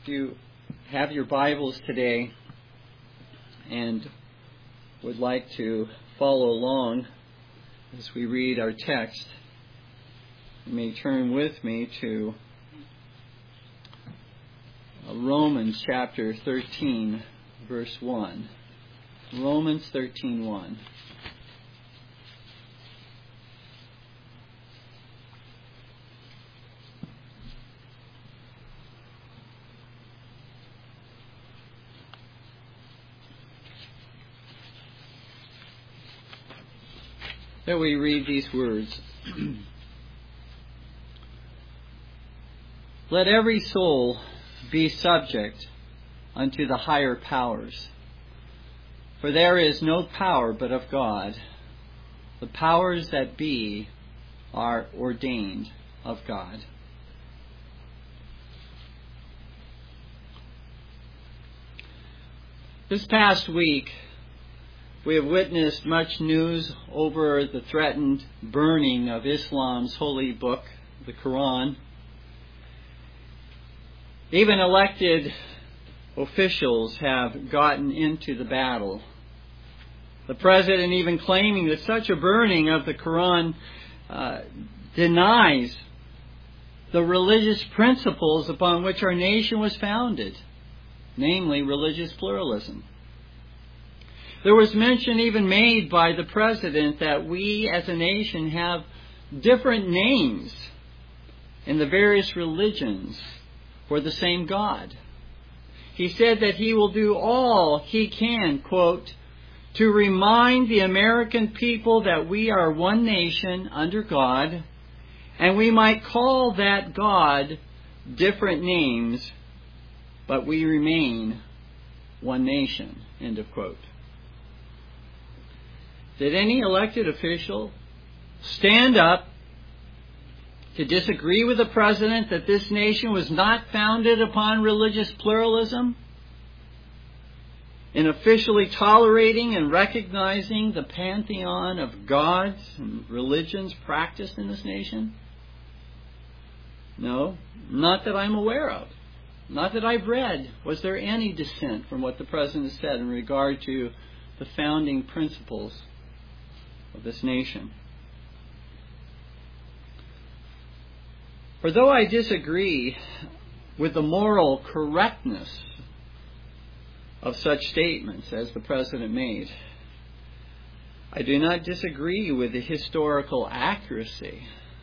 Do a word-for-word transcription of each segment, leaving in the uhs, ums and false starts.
If you have your Bibles today and would like to follow along as we read our text, you may turn with me to Romans chapter thirteen, verse one. Romans thirteen, one. There we read these words. Let every soul be subject unto the higher powers, for there is no power but of God. The powers that be are ordained of God. This past week, we have witnessed much news over the threatened burning of Islam's holy book, the Quran. Even elected officials have gotten into the battle. The president even claiming that such a burning of the Quran uh, denies the religious principles upon which our nation was founded, namely religious pluralism. There was mention even made by the president that we as a nation have different names in the various religions for the same God. He said that he will do all he can, quote, to remind the American people that we are one nation under God, and we might call that God different names, but we remain one nation, end of quote. Did any elected official stand up to disagree with the president that this nation was not founded upon religious pluralism, in officially tolerating and recognizing the pantheon of gods and religions practiced in this nation? No, not that I'm aware of. Not that I've read. Was there any dissent from what the president said in regard to the founding principles of this nation? For though I disagree with the moral correctness of such statements as the president made, I do not disagree with the historical accuracy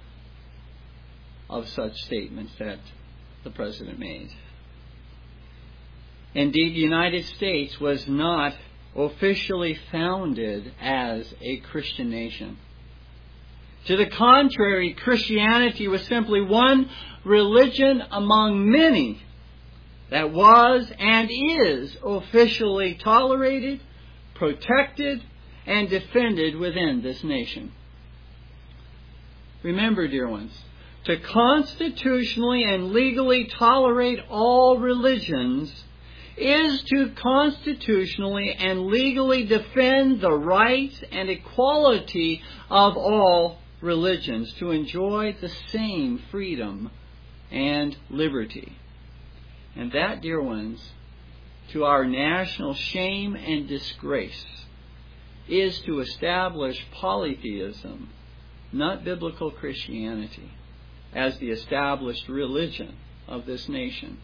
of such statements that the president made. Indeed, the United States was not officially founded as a Christian nation. To the contrary, Christianity was simply one religion among many that was and is officially tolerated, protected, and defended within this nation. Remember, dear ones, to constitutionally and legally tolerate all religions is to constitutionally and legally defend the rights and equality of all religions to enjoy the same freedom and liberty. And that, dear ones, to our national shame and disgrace, is to establish polytheism, not biblical Christianity, as the established religion of this nation.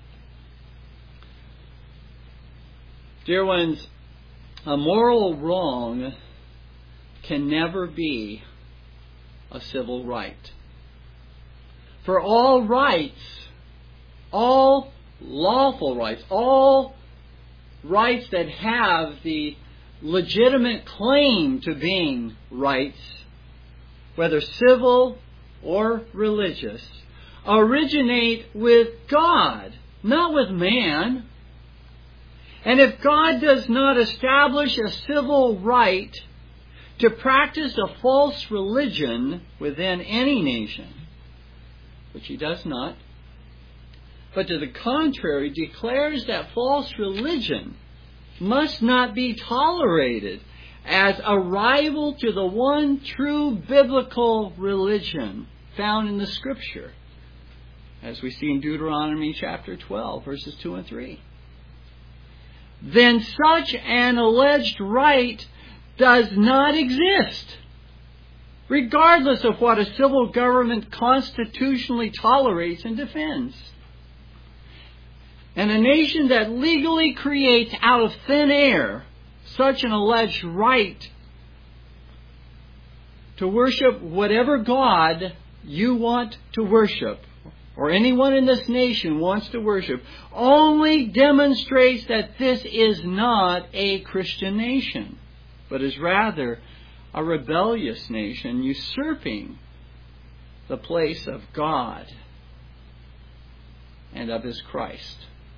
Dear ones, a moral wrong can never be a civil right. For all rights, all lawful rights, all rights that have the legitimate claim to being rights, whether civil or religious, originate with God, not with man. And if God does not establish a civil right to practice a false religion within any nation, which He does not, but to the contrary declares that false religion must not be tolerated as a rival to the one true biblical religion found in the Scripture, as we see in Deuteronomy chapter twelve, verses two and three. Then such an alleged right does not exist, regardless of what a civil government constitutionally tolerates and defends. And a nation that legally creates out of thin air such an alleged right to worship whatever God you want to worship, or anyone in this nation wants to worship, only demonstrates that this is not a Christian nation, but is rather a rebellious nation usurping the place of God and of His Christ.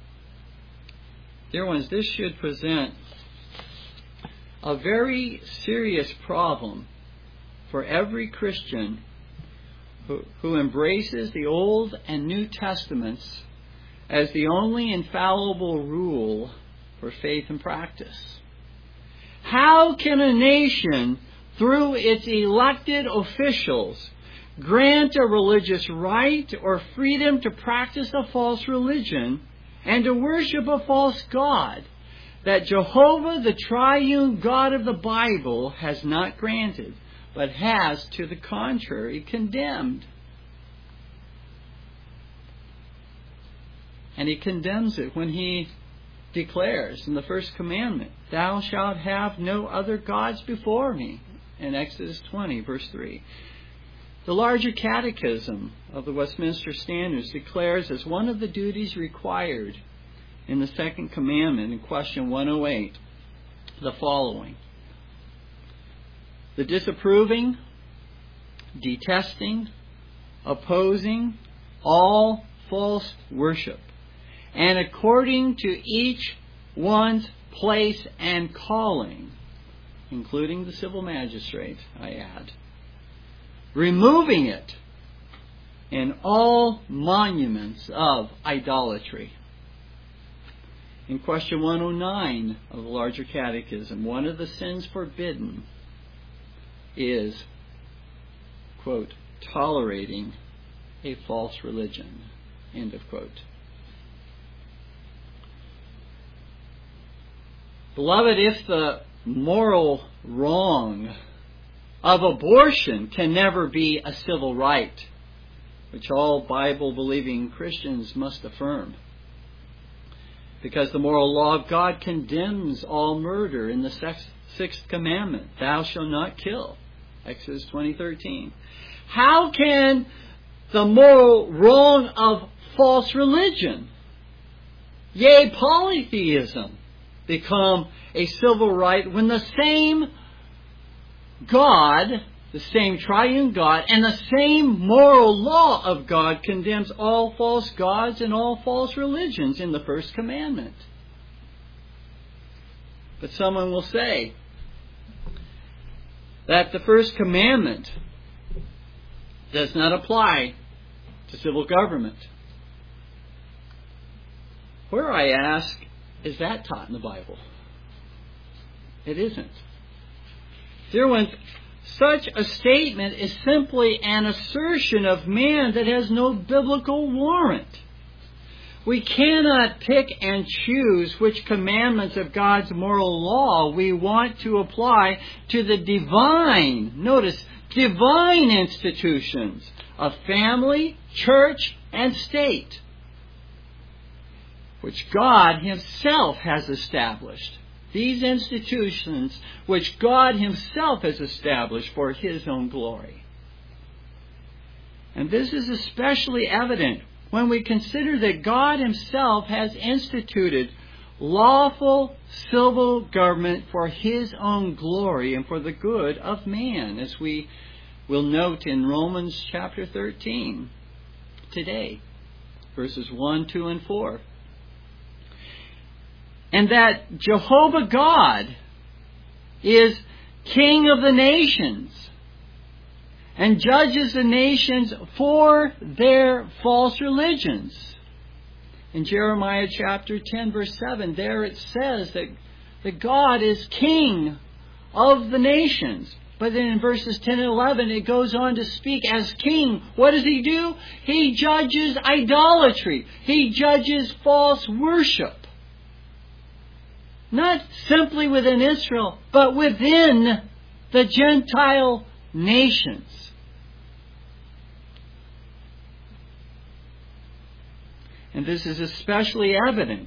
Dear ones, this should present a very serious problem for every Christian who, who embraces the Old and New Testaments as the only infallible rule for faith and practice. How can a nation, through its elected officials, grant a religious right or freedom to practice a false religion and to worship a false God that Jehovah, the triune God of the Bible, has not granted, but has, to the contrary, condemned? And He condemns it when He declares in the first commandment, "Thou shalt have no other gods before me," in Exodus twenty, verse three. The larger catechism of the Westminster Standards declares as one of the duties required in the second commandment, in question one oh eight, the following: the disapproving, detesting, opposing all false worship, and according to each one's place and calling, including the civil magistrate, I add, removing it in all monuments of idolatry. In question one oh nine of the larger catechism, one of the sins forbidden is, quote, tolerating a false religion, end of quote. Beloved, if the moral wrong of abortion can never be a civil right, which all Bible-believing Christians must affirm, because the moral law of God condemns all murder in the sixth commandment, "Thou shalt not kill," Exodus twenty thirteen. How can the moral wrong of false religion, yea, polytheism, become a civil right when the same God, the same triune God, and the same moral law of God condemns all false gods and all false religions in the first commandment? But someone will say that the first commandment does not apply to civil government. Where, I ask, is that taught in the Bible? It isn't. Dear ones, such a statement is simply an assertion of man that has no biblical warrant. We cannot pick and choose which commandments of God's moral law we want to apply to the divine, notice, divine institutions of family, church, and state, which God Himself has established. These institutions which God Himself has established for His own glory. And this is especially evident when we consider that God Himself has instituted lawful civil government for His own glory and for the good of man, as we will note in Romans chapter thirteen today, verses one, two, and four. And that Jehovah God is King of the nations and judges the nations for their false religions. In Jeremiah chapter ten, verse seven, there it says that, that God is King of the nations, But then in verses ten and eleven, it goes on to speak as king. What does he do? He judges idolatry. He judges false worship. Not simply within Israel, but within the Gentile nations. And this is especially evident,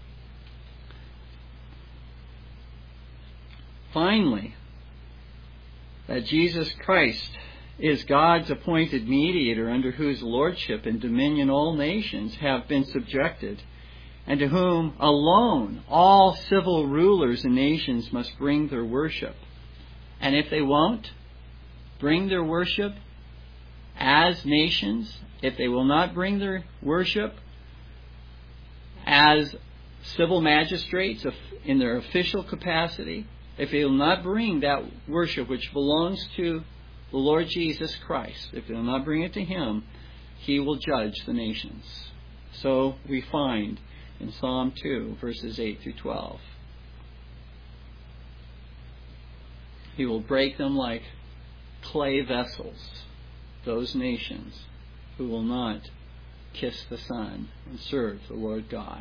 finally, that Jesus Christ is God's appointed mediator, under whose lordship and dominion all nations have been subjected, and to whom alone all civil rulers and nations must bring their worship. And if they won't bring their worship as nations, if they will not bring their worship as civil magistrates in their official capacity, if they will not bring that worship which belongs to the Lord Jesus Christ, if they will not bring it to Him, He will judge the nations. So we find in Psalm two, verses eight through twelve. He will break them like clay vessels, those nations who will not kiss the Son and serve the Lord God.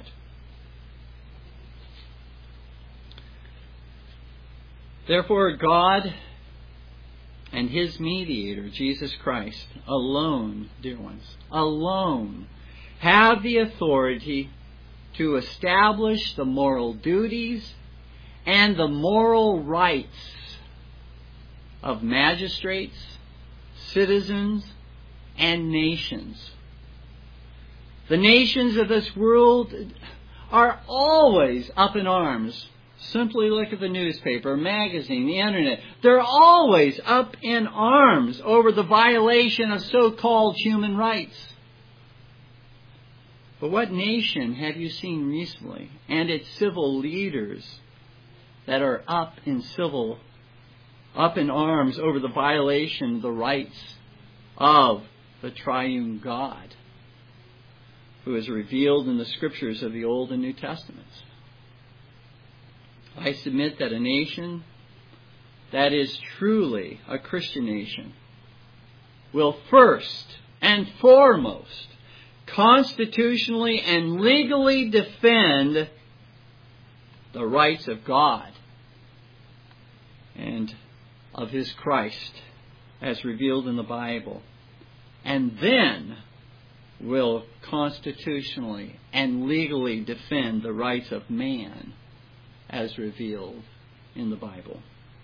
Therefore, God and His mediator, Jesus Christ, alone, dear ones, alone have the authority to establish the moral duties and the moral rights of magistrates, citizens, and nations. The nations of this world are always up in arms. Simply look at the newspaper, magazine, the internet. They're always up in arms over the violation of so-called human rights. But what nation have you seen recently, and its civil leaders, that are up in civil, up in arms over the violation of the rights of the triune God, who is revealed in the Scriptures of the Old and New Testaments? I submit that a nation that is truly a Christian nation will first and foremost constitutionally and legally defend the rights of God and of His Christ as revealed in the Bible, and then will constitutionally and legally defend the rights of man as revealed in the Bible.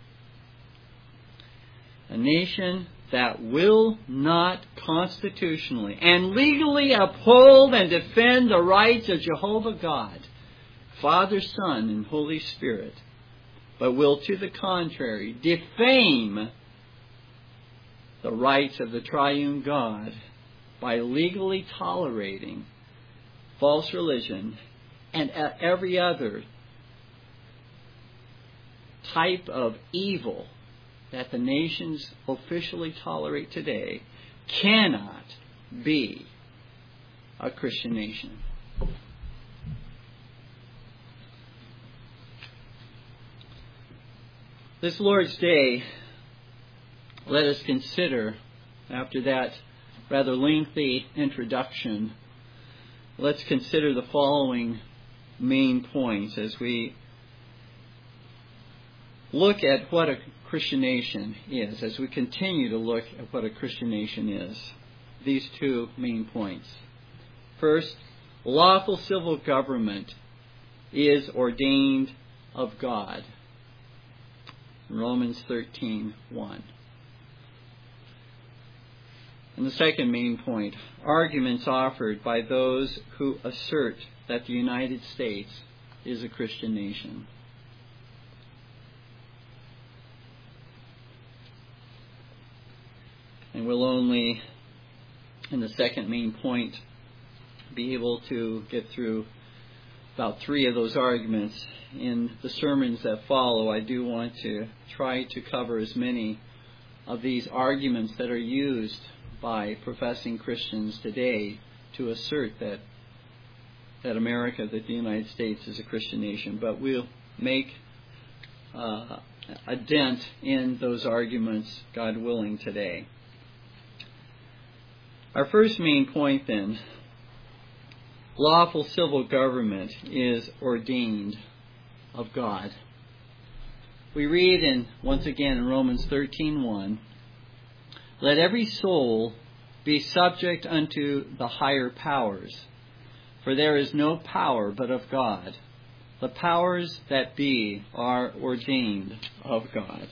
A nation that will not constitutionally and legally uphold and defend the rights of Jehovah God, Father, Son, and Holy Spirit, but will, to the contrary, defame the rights of the triune God by legally tolerating false religion and every other type of evil that the nations officially tolerate today, cannot be a Christian nation. This Lord's Day, let us consider, after that rather lengthy introduction, let's consider the following main points as we look at what a Christian nation is, as we continue to look at what a Christian nation is. These two main points. First, lawful civil government is ordained of God. Romans thirteen one. And the second main point, arguments offered by those who assert that the United States is a Christian nation. And we'll only, in the second main point, be able to get through about three of those arguments. In the sermons that follow, I do want to try to cover as many of these arguments that are used by professing Christians today to assert that that America, that the United States is a Christian nation. But we'll make uh, a dent in those arguments, God willing, today. Our first main point, then, lawful civil government is ordained of God. We read in, once again, in Romans thirteen one, "Let every soul be subject unto the higher powers, for there is no power but of God. The powers that be are ordained of God."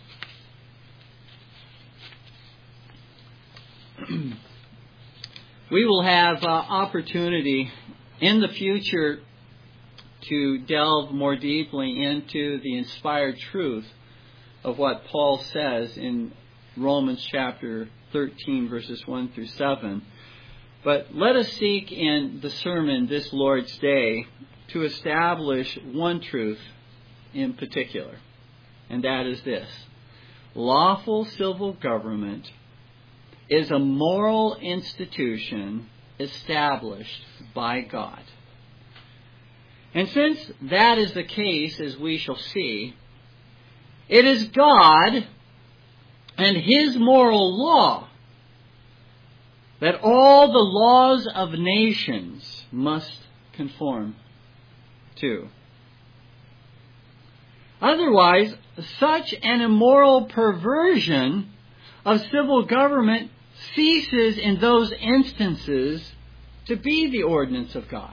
We will have uh, opportunity in the future to delve more deeply into the inspired truth of what Paul says in Romans chapter thirteen, verses one through seven. But let us seek in the sermon this Lord's Day to establish one truth in particular, and that is this: lawful civil government is a moral institution established by God. And since that is the case, as we shall see, it is God and His moral law that all the laws of nations must conform to. Otherwise, such an immoral perversion of civil government ceases in those instances to be the ordinance of God.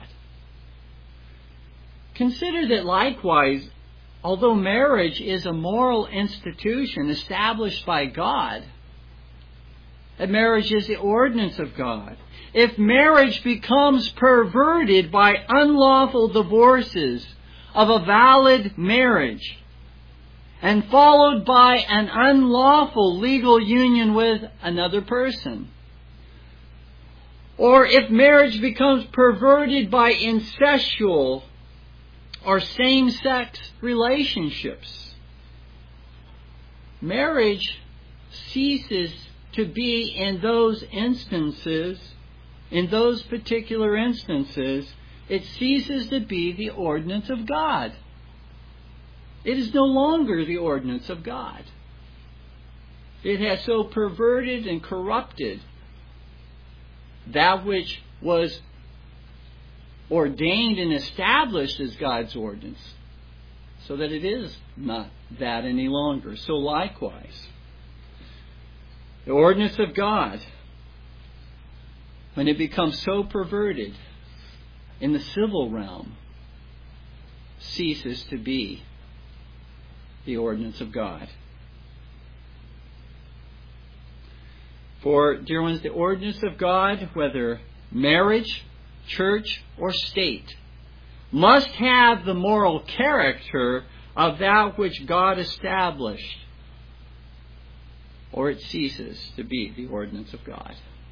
Consider that likewise, although marriage is a moral institution established by God, that marriage is the ordinance of God. If marriage becomes perverted by unlawful divorces of a valid marriage, and followed by an unlawful legal union with another person, or if marriage becomes perverted by incestual or same-sex relationships, marriage ceases to be, in those instances, in those particular instances, it ceases to be the ordinance of God. It is no longer the ordinance of God. It has so perverted and corrupted that which was ordained and established as God's ordinance, so that it is not that any longer. So likewise, the ordinance of God, when it becomes so perverted in the civil realm, ceases to be the ordinance of God. For, dear ones, the ordinance of God, whether marriage, church, or state, must have the moral character of that which God established, or it ceases to be the ordinance of God.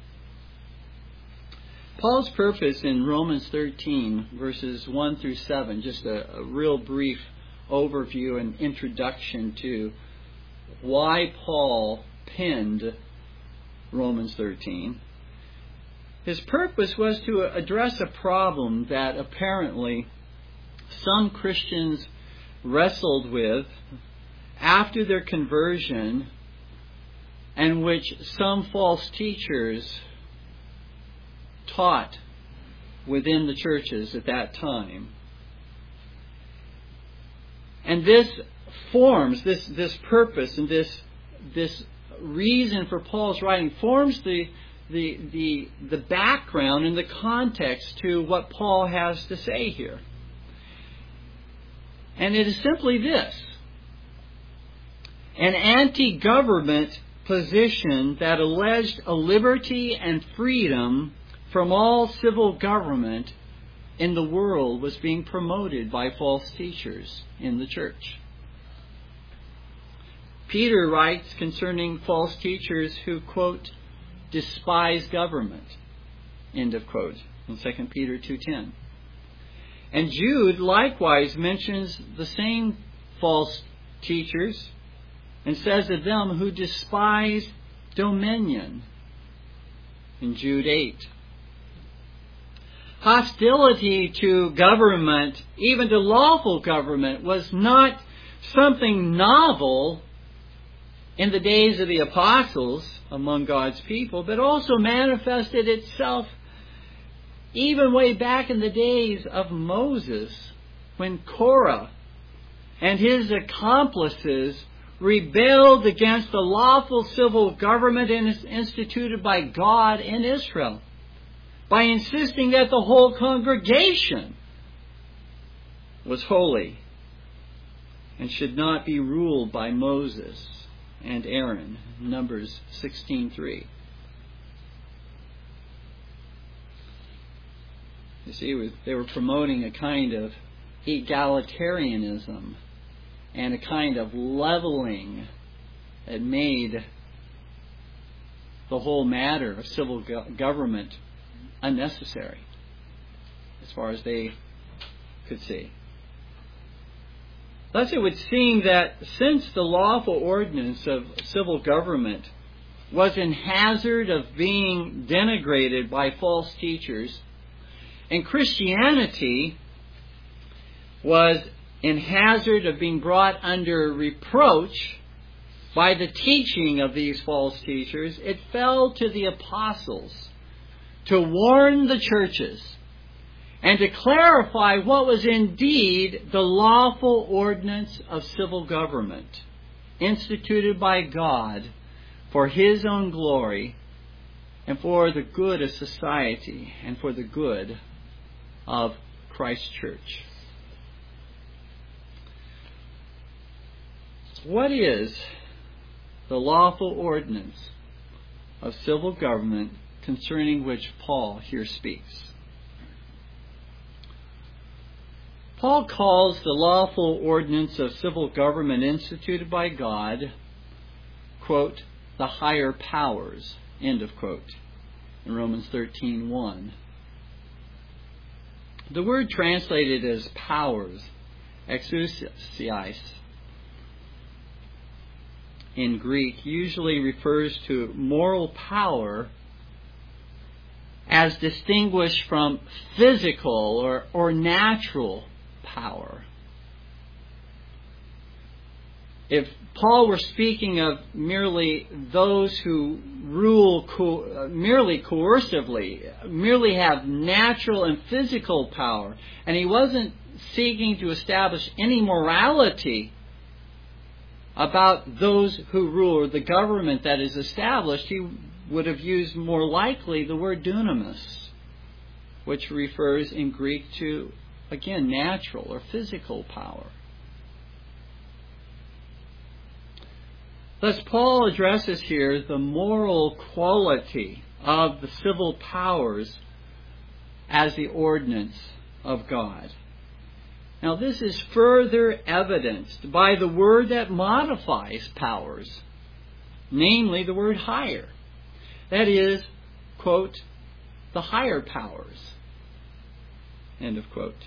Paul's purpose in Romans thirteen, verses one through seven, just a, a real brief overview and introduction to why Paul penned Romans thirteen. His purpose was to address a problem that apparently some Christians wrestled with after their conversion, and which some false teachers taught within the churches at that time. And this forms, this, this purpose and this, this reason for Paul's writing forms the, the, the, the background and the context to what Paul has to say here. And it is simply this: an anti-government position that alleged a liberty and freedom from all civil government in the world was being promoted by false teachers in the church. Peter writes concerning false teachers who, quote, despise government, end of quote, in Second Peter two ten. And Jude likewise mentions the same false teachers and says of them who despise dominion in Jude eight. Hostility to government, even to lawful government, was not something novel in the days of the apostles among God's people, but also manifested itself even way back in the days of Moses, when Korah and his accomplices rebelled against the lawful civil government instituted by God in Israel by insisting that the whole congregation was holy and should not be ruled by Moses and Aaron. Numbers sixteen three. You see, they were promoting a kind of egalitarianism and a kind of leveling that made the whole matter of civil go- government unnecessary, as far as they could see. Thus it would seem that since the lawful ordinance of civil government was in hazard of being denigrated by false teachers, and Christianity was in hazard of being brought under reproach by the teaching of these false teachers, it fell to the apostles to warn the churches and to clarify what was indeed the lawful ordinance of civil government instituted by God for His own glory and for the good of society and for the good of Christ's church. What is the lawful ordinance of civil government concerning which Paul here speaks? Paul calls the lawful ordinance of civil government instituted by God, quote, the higher powers, end of quote, in Romans thirteen one. The word translated as powers, exousias, in Greek usually refers to moral power as distinguished from physical or, or natural power. If Paul were speaking of merely those who rule co- merely coercively, merely have natural and physical power, and he wasn't seeking to establish any morality about those who rule, or the government that is established, he would have used more likely the word dunamis, which refers in Greek to, again, natural or physical power. Thus, Paul addresses here the moral quality of the civil powers as the ordinance of God. Now, this is further evidenced by the word that modifies powers, namely the word higher. That is, quote, the higher powers, end of quote.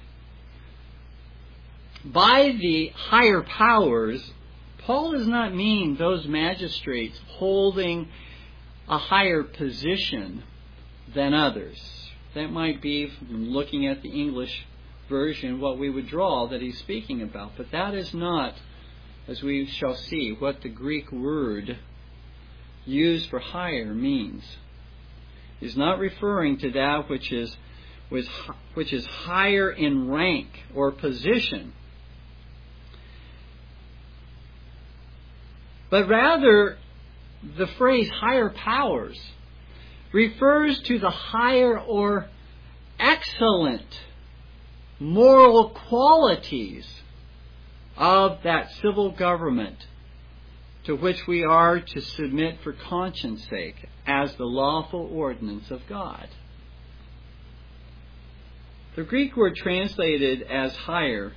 By the higher powers, Paul does not mean those magistrates holding a higher position than others. That might be, from looking at the English version, what we would draw that he's speaking about. But that is not, as we shall see, what the Greek word used for higher means. He's not referring to that which is, which is higher in rank or position, but rather the phrase higher powers refers to the higher or excellent moral qualities of that civil government to which we are to submit for conscience sake as the lawful ordinance of God. The Greek word translated as higher,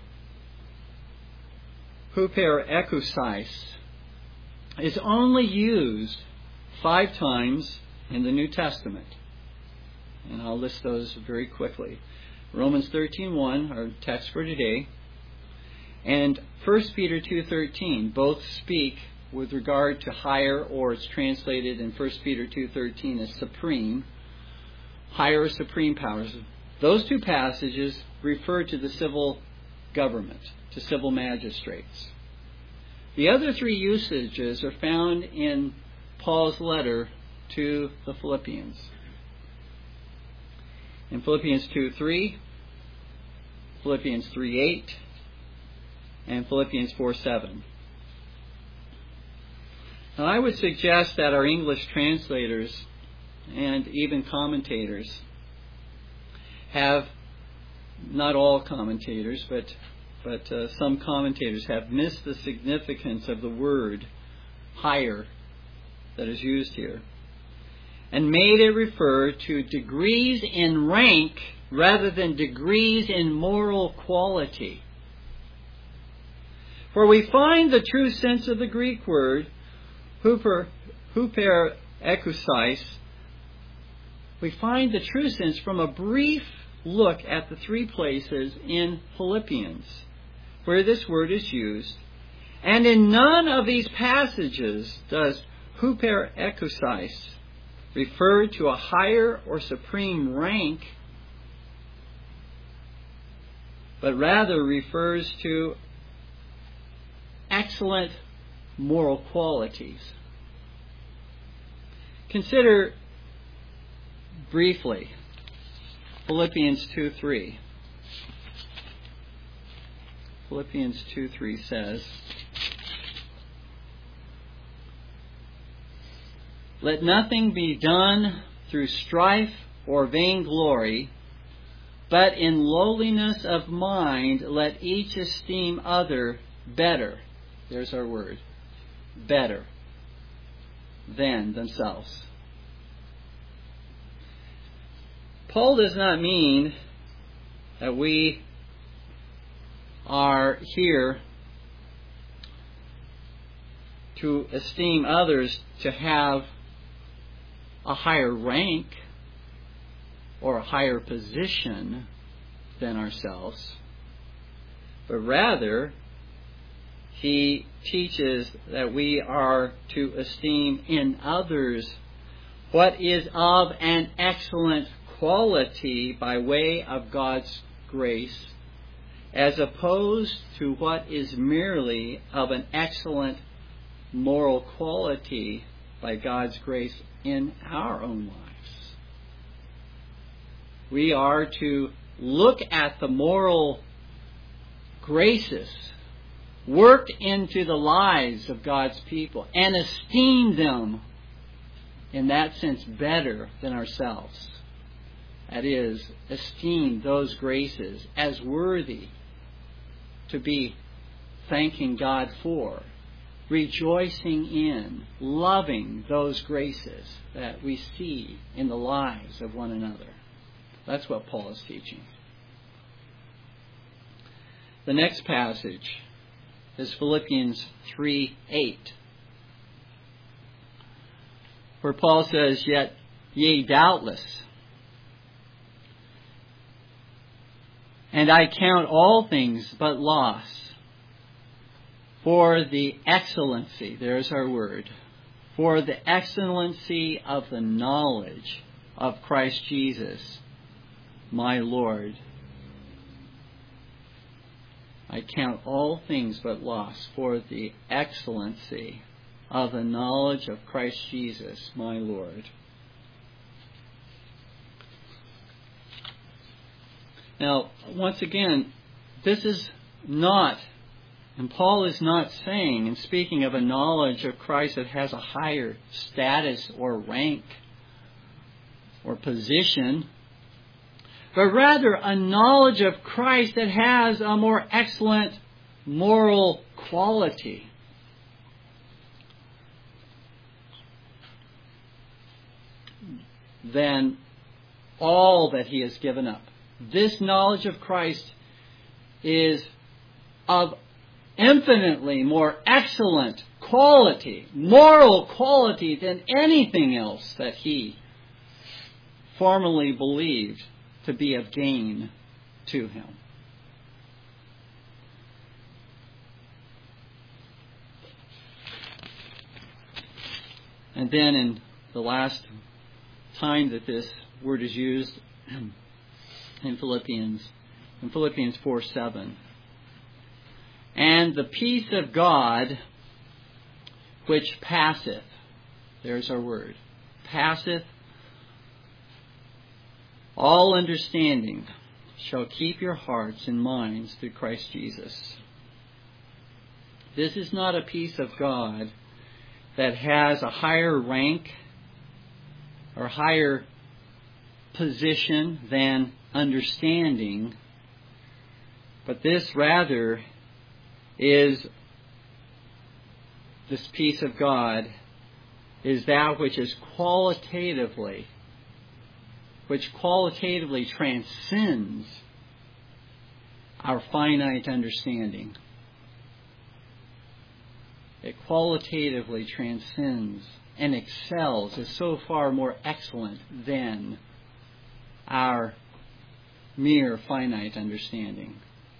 huperekousis, is only used five times in the New Testament. And I'll list those very quickly. Romans thirteen one, our text for today, and First Peter two thirteen, both speak with regard to higher, or it's translated in First Peter two thirteen as supreme, higher or supreme powers. Those two passages refer to the civil government, to civil magistrates. The other three usages are found in Paul's letter to the Philippians. In Philippians two three, Philippians three eight, and Philippians four seven. Now, I would suggest that our English translators and even commentators have, not all commentators, but but uh, some commentators have missed the significance of the word higher that is used here, and made it refer to degrees in rank rather than degrees in moral quality. For we find the true sense of the Greek word, huper, huper ekousis, we find the true sense from a brief look at the three places in Philippians where this word is used. And in none of these passages does huper ekousis refer to a higher or supreme rank, but rather refers to excellent moral qualities. Consider briefly Philippians two three. Philippians two three says, "Let nothing be done through strife or vainglory, but in lowliness of mind let each esteem other better." There's our word. Better than themselves. Paul does not mean that we are here to esteem others to have a higher rank or a higher position than ourselves, but rather he teaches that we are to esteem in others what is of an excellent quality by way of God's grace, as opposed to what is merely of an excellent moral quality by God's grace in our own lives. We are to look at the moral graces worked into the lives of God's people and esteem them in that sense better than ourselves. That is, esteem those graces as worthy to be thanking God for, rejoicing in, loving those graces that we see in the lives of one another. That's what Paul is teaching. The next passage is Philippians three eight, where Paul says, "Yet ye doubtless, and I count all things but loss for the excellency," there's our word, "for the excellency of the knowledge of Christ Jesus, my Lord. I count all things but loss for the excellency of the knowledge of Christ Jesus, my Lord." Now, once again, this is not, and Paul is not saying, and speaking of a knowledge of Christ that has a higher status or rank or position, but rather a knowledge of Christ that has a more excellent moral quality. Than all that he has given up. This knowledge of Christ is of infinitely more excellent quality, moral quality, than anything else that he formerly believed to be of gain to him. And then in the last time that this word is used in Philippians, in Philippians four seven, "And the peace of God, which passeth, there's our word, passeth all understanding, shall keep your hearts and minds through Christ Jesus. This is not a peace of God that has a higher rank or higher position than understanding, but this rather is, this peace of God is that which is qualitatively, which qualitatively transcends our finite understanding. It qualitatively transcends and excels, is so far more excellent than our mere finite understanding.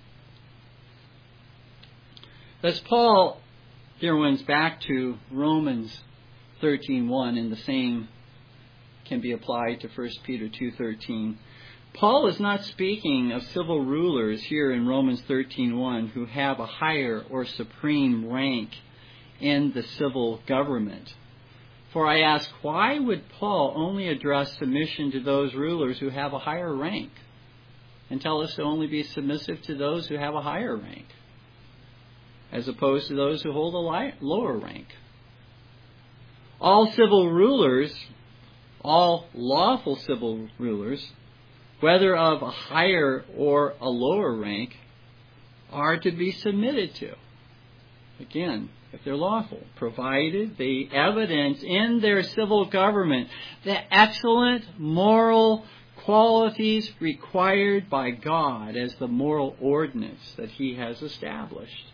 Thus Paul, dear ones, back to Romans thirteen one, and the same can be applied to First Peter two thirteen. Paul is not speaking of civil rulers here in Romans thirteen one who have a higher or supreme rank in the civil government. For I ask, why would Paul only address submission to those rulers who have a higher rank, and tell us to only be submissive to those who have a higher rank, as opposed to those who hold a li- lower rank? All civil rulers, all lawful civil rulers, whether of a higher or a lower rank, are to be submitted to. Again, if they're lawful, provided they evidence in their civil government the excellent moral qualities required by God as the moral ordinance that He has established.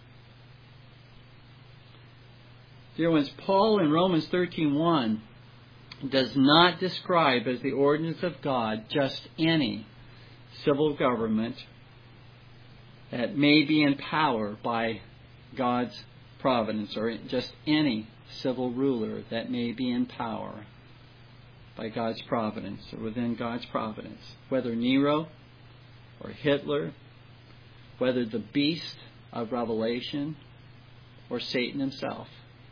Dear ones, Paul in Romans thirteen one does not describe as the ordinance of God just any civil government that may be in power by God's providence, or just any civil ruler that may be in power by God's providence or within God's providence. Whether Nero or Hitler, whether the beast of Revelation or Satan himself.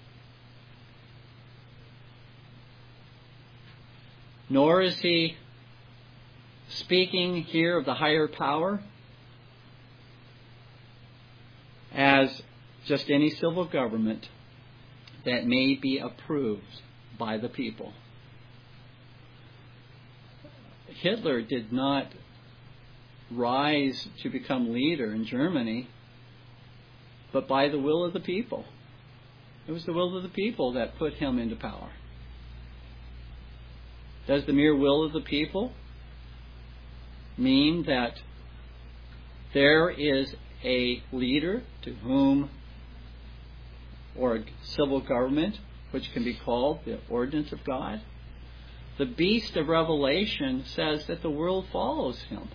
Nor is he speaking here of the higher power as just any civil government that may be approved by the people. Hitler did not rise to become leader in Germany, but by the will of the people. It was the will of the people that put him into power. Does the mere will of the people mean that there is a leader to whom, or a civil government, which can be called the ordinance of God? The beast of Revelation says that the world follows him.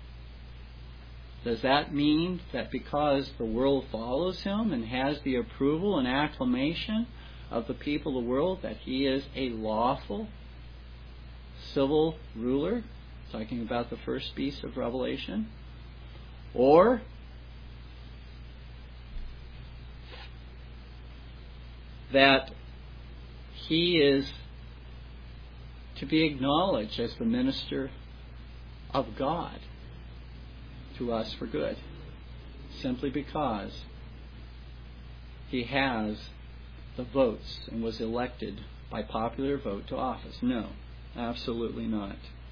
Does that mean that because the world follows him and has the approval and acclamation of the people of the world, that he is a lawful civil ruler? Talking about the first beast of Revelation. Or that he is to be acknowledged as the minister of God to us for good, simply because he has the votes and was elected by popular vote to office. No, absolutely not.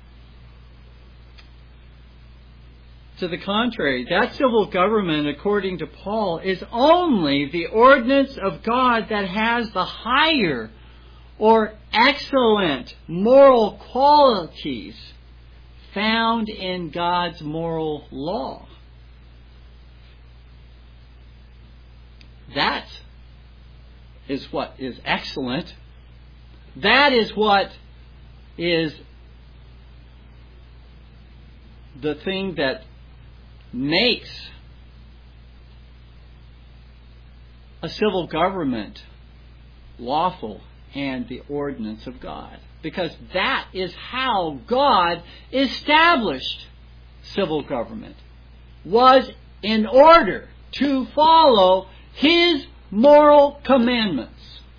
To the contrary, that civil government, according to Paul, is only the ordinance of God that has the higher or excellent moral qualities found in God's moral law. That is what is excellent. That is what is the thing that makes a civil government lawful and the ordinance of God. Because that is how God established civil government. Was in order to follow His moral commandments.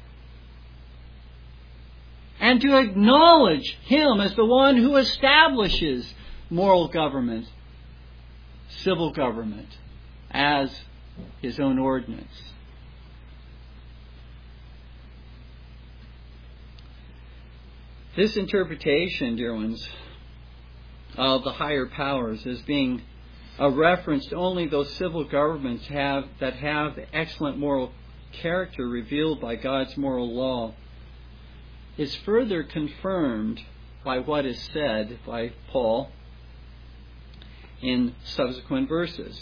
and to acknowledge Him as the one who establishes moral government, civil government, as His own ordinance. This interpretation, dear ones, of the higher powers as being a reference to only those civil governments have that have the excellent moral character revealed by God's moral law is further confirmed by what is said by Paul in subsequent verses.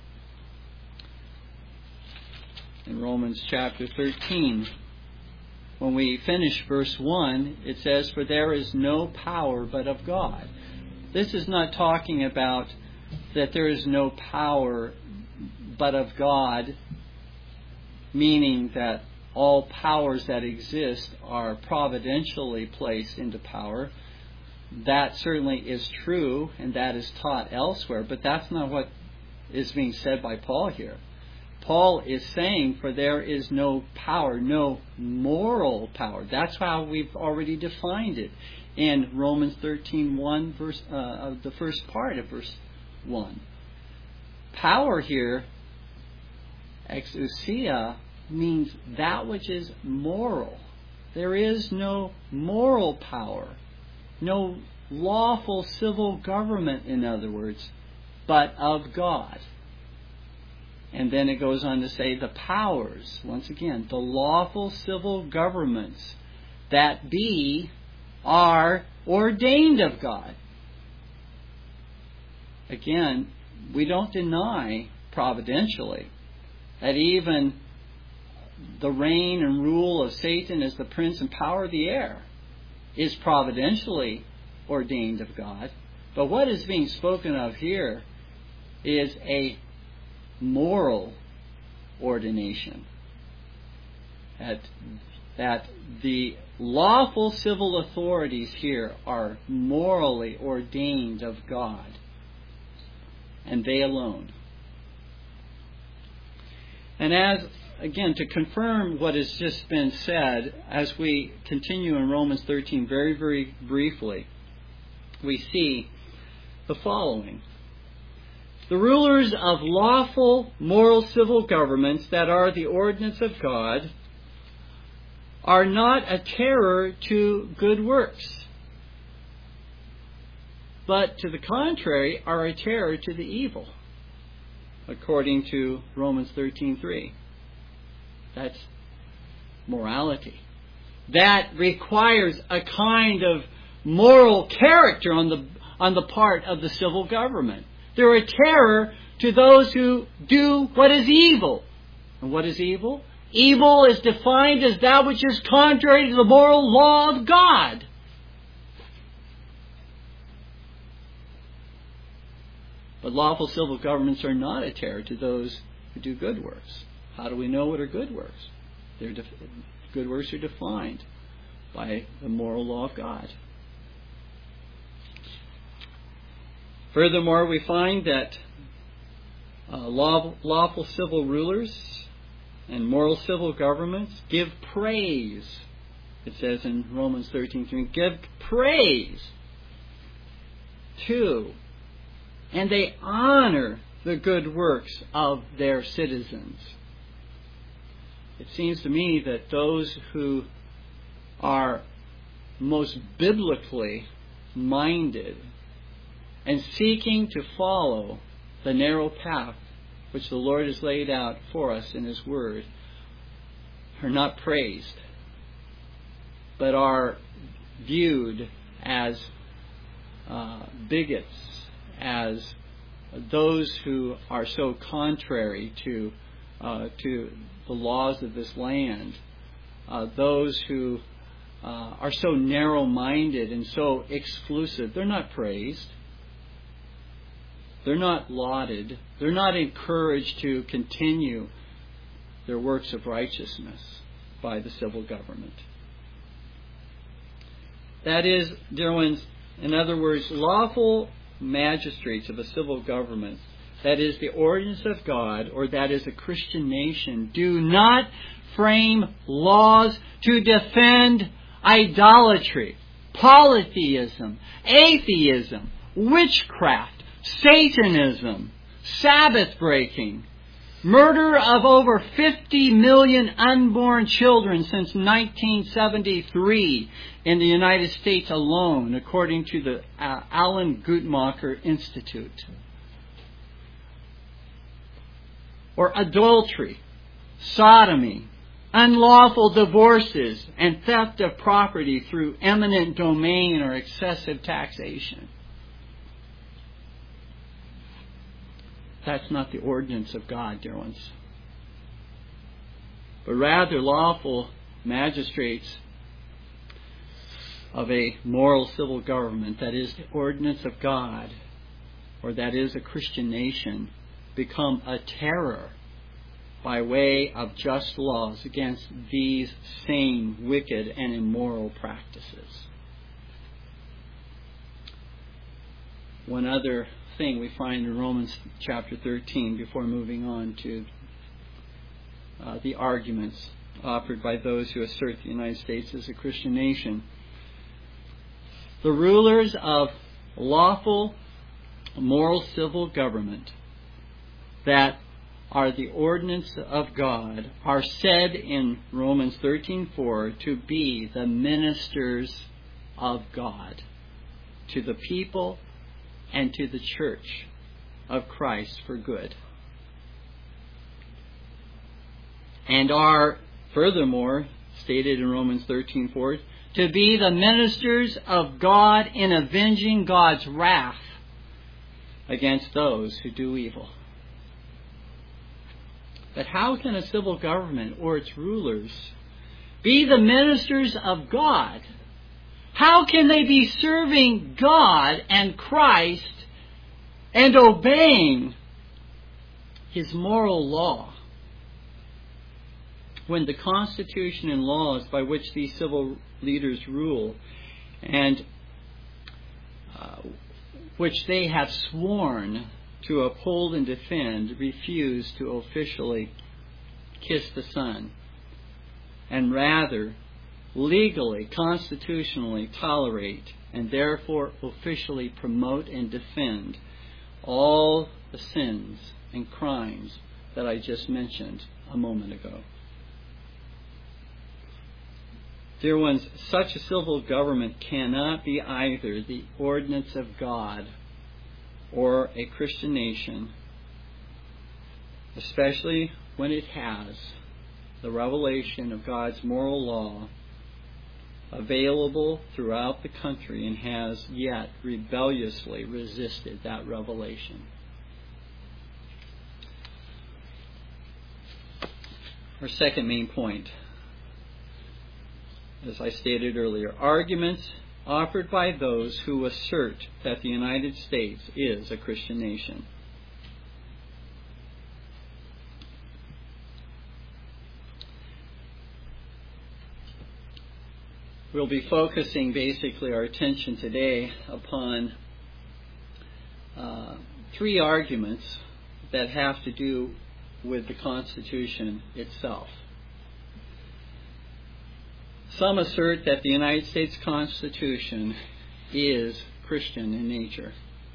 In Romans chapter thirteen, when we finish verse one, it says, "For there is no power but of God." This is not talking about that there is no power but of God, meaning that all powers that exist are providentially placed into power. That certainly is true, and that is taught elsewhere, but that's not what is being said by Paul here. Paul is saying, for there is no power, no moral power. That's how we've already defined it in Romans thirteen one, verse, uh, of the first part of verse one. Power here, exousia, means that which is moral. There is no moral power, no lawful civil government, in other words, but of God. And then it goes on to say the powers, once again, the lawful civil governments that be, are ordained of God. Again, we don't deny providentially that even the reign and rule of Satan as the prince and power of the air is providentially ordained of God. But what is being spoken of here is a moral ordination. That, that the lawful civil authorities here are morally ordained of God, and they alone. And as, again, to confirm what has just been said, as we continue in Romans thirteen very, very briefly, we see the following. The rulers of lawful, moral, civil governments that are the ordinance of God are not a terror to good works, but to the contrary are a terror to the evil, according to Romans thirteen three. That's morality. That requires a kind of moral character on the on the part of the civil government. They're a terror to those who do what is evil. And what is evil? Evil is defined as that which is contrary to the moral law of God. But lawful civil governments are not a terror to those who do good works. How do we know what are good works? They're def- good works are defined by the moral law of God. Furthermore, we find that uh, law, lawful civil rulers and moral civil governments give praise. It says in Romans thirteen three, give praise to, and they honor the good works of their citizens. It seems to me that those who are most biblically minded and seeking to follow the narrow path which the Lord has laid out for us in His Word are not praised, but are viewed as uh, bigots, as those who are so contrary to uh, to the laws of this land, uh, those who uh, are so narrow-minded and so exclusive. They're not praised. They're not lauded. They're not encouraged to continue their works of righteousness by the civil government. That is, dear ones, in other words, lawful magistrates of a civil government, that is the ordinance of God, or that is a Christian nation, do not frame laws to defend idolatry, polytheism, atheism, witchcraft, Satanism, Sabbath breaking, murder of over fifty million unborn children since nineteen seventy-three in the United States alone, according to the uh, Alan Guttmacher Institute. Or adultery, sodomy, unlawful divorces, and theft of property through eminent domain or excessive taxation. That's not the ordinance of God, dear ones. But rather lawful magistrates of a moral civil government, that is the ordinance of God, or that is a Christian nation, become a terror by way of just laws against these same wicked and immoral practices. One other thing we find in Romans chapter thirteen, before moving on to uh, the arguments offered by those who assert the United States as a Christian nation. The rulers of lawful moral civil government that are the ordinance of God are said in Romans thirteen four to be the ministers of God to the people and to the church of Christ for good. And are furthermore stated in Romans thirteen four to be the ministers of God in avenging God's wrath against those who do evil. But how can a civil government or its rulers be the ministers of God? How can they be serving God and Christ and obeying His moral law when the Constitution and laws by which these civil leaders rule and uh, which they have sworn to uphold and defend refuse to officially kiss the Son, and rather legally, constitutionally tolerate and therefore officially promote and defend all the sins and crimes that I just mentioned a moment ago. Dear ones, such a civil government cannot be either the ordinance of God or a Christian nation, especially when it has the revelation of God's moral law available throughout the country and has yet rebelliously resisted that revelation. Our second main point, as I stated earlier, arguments offered by those who assert that the United States is a Christian nation. We'll be focusing basically our attention today upon uh, three arguments that have to do with the Constitution itself. Some assert that the United States Constitution is Christian in nature.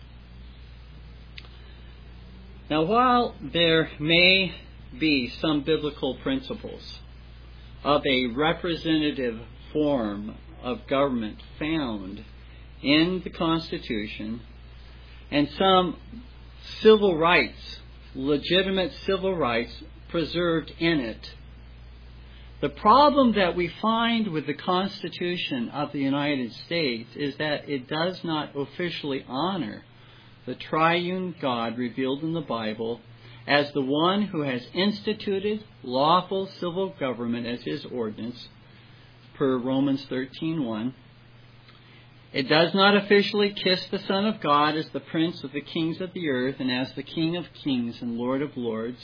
Now, while there may be some biblical principles of a representative form of government found in the Constitution, and some civil rights, legitimate civil rights preserved in it, the problem that we find with the Constitution of the United States is that it does not officially honor the triune God revealed in the Bible as the one who has instituted lawful civil government as His ordinance, per Romans thirteen one. It does not officially kiss the Son of God as the Prince of the kings of the earth and as the King of kings and Lord of lords,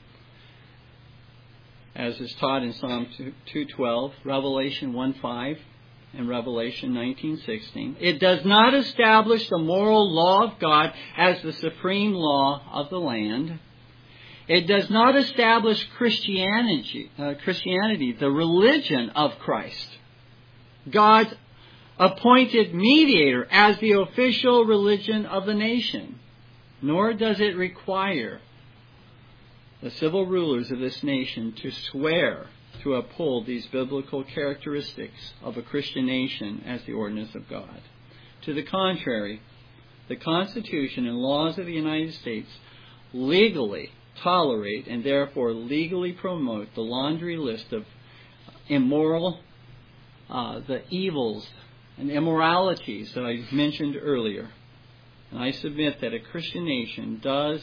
as is taught in Psalm two twelve, Revelation one five, and Revelation nineteen sixteen. It does not establish the moral law of God as the supreme law of the land. It does not establish Christianity, uh, Christianity, the religion of Christ. God's appointed mediator as the official religion of the nation, nor does it require the civil rulers of this nation to swear to uphold these biblical characteristics of a Christian nation as the ordinance of God. To the contrary, the Constitution and laws of the United States legally tolerate and therefore legally promote the laundry list of immoral, uh, the evils and immoralities that I mentioned earlier. And I submit that a Christian nation does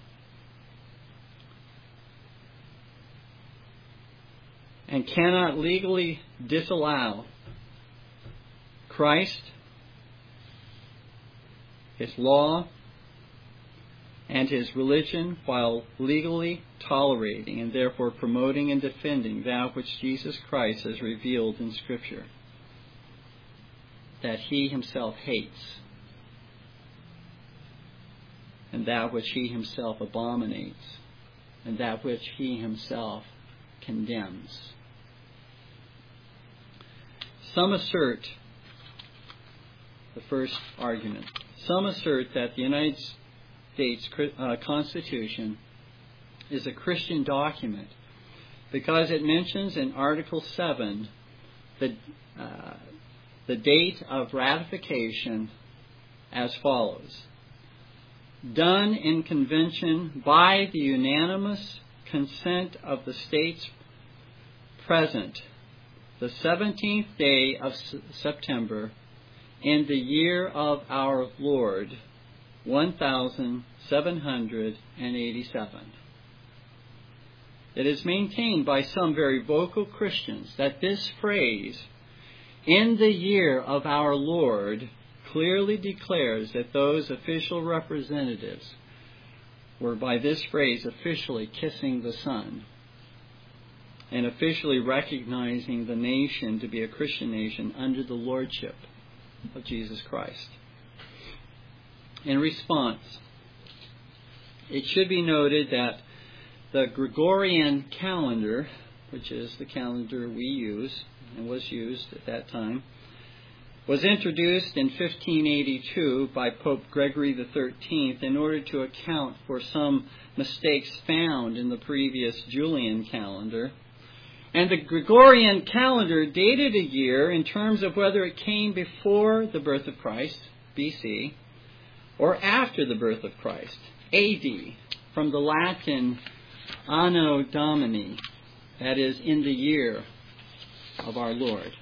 and cannot legally disallow Christ, His law, and His religion while legally tolerating and therefore promoting and defending that which Jesus Christ has revealed in Scripture that He Himself hates and that which He Himself abominates and that which He Himself condemns. Some assert, the first argument, some assert that the United States uh, Constitution is a Christian document because it mentions in Article seven the, uh, the date of ratification as follows. Done in convention by the unanimous consent of the states present, the seventeenth day of September, in the year of our Lord, one thousand seven hundred eighty-seven. It is maintained by some very vocal Christians that this phrase, in the year of our Lord, clearly declares that those official representatives were by this phrase officially kissing the Son and officially recognizing the nation to be a Christian nation under the lordship of Jesus Christ. In response, it should be noted that the Gregorian calendar, which is the calendar we use and was used at that time, was introduced in fifteen eighty-two by Pope Gregory the thirteenth in order to account for some mistakes found in the previous Julian calendar. And the Gregorian calendar dated a year in terms of whether it came before the birth of Christ, B C, or after the birth of Christ, A D, from the Latin Anno Domini, that is, in the year of our Lord.